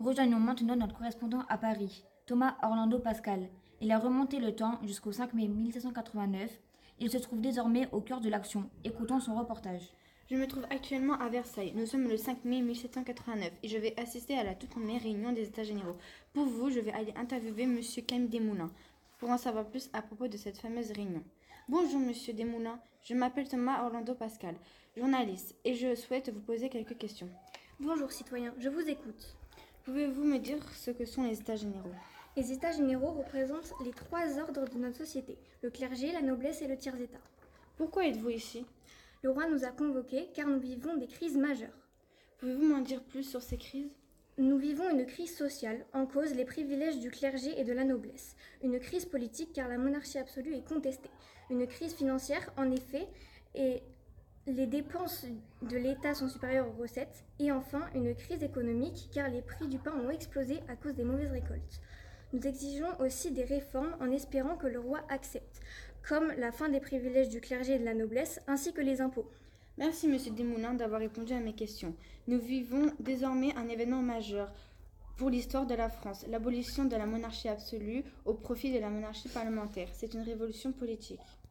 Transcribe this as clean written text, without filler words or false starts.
Rejoignons maintenant notre correspondant à Paris, Thomas Orlando Pascal. Il a remonté le temps jusqu'au 5 mai 1789. Il se trouve désormais au cœur de l'action. Écoutons son reportage. Je me trouve actuellement à Versailles. Nous sommes le 5 mai 1789 et je vais assister à la toute première réunion des États généraux. Pour vous, je vais aller interviewer M. Camille Desmoulins pour en savoir plus à propos de cette fameuse réunion. Bonjour Monsieur Desmoulins, je m'appelle Thomas Orlando Pascal, journaliste, et je souhaite vous poser quelques questions. Bonjour citoyens, je vous écoute. Pouvez-vous me dire ce que sont les États généraux? Les États généraux représentent les trois ordres de notre société, le clergé, la noblesse et le tiers-état. Pourquoi êtes-vous ici? Le roi nous a convoqués car nous vivons des crises majeures. Pouvez-vous m'en dire plus sur ces crises? Nous vivons une crise sociale, en cause les privilèges du clergé et de la noblesse. Une crise politique car la monarchie absolue est contestée. Une crise financière, en effet, et les dépenses de l'État sont supérieures aux recettes. Et enfin, une crise économique car les prix du pain ont explosé à cause des mauvaises récoltes. Nous exigeons aussi des réformes en espérant que le roi accepte, comme la fin des privilèges du clergé et de la noblesse, ainsi que les impôts. Merci Monsieur Desmoulins d'avoir répondu à mes questions. Nous vivons désormais un événement majeur pour l'histoire de la France, l'abolition de la monarchie absolue au profit de la monarchie parlementaire. C'est une révolution politique.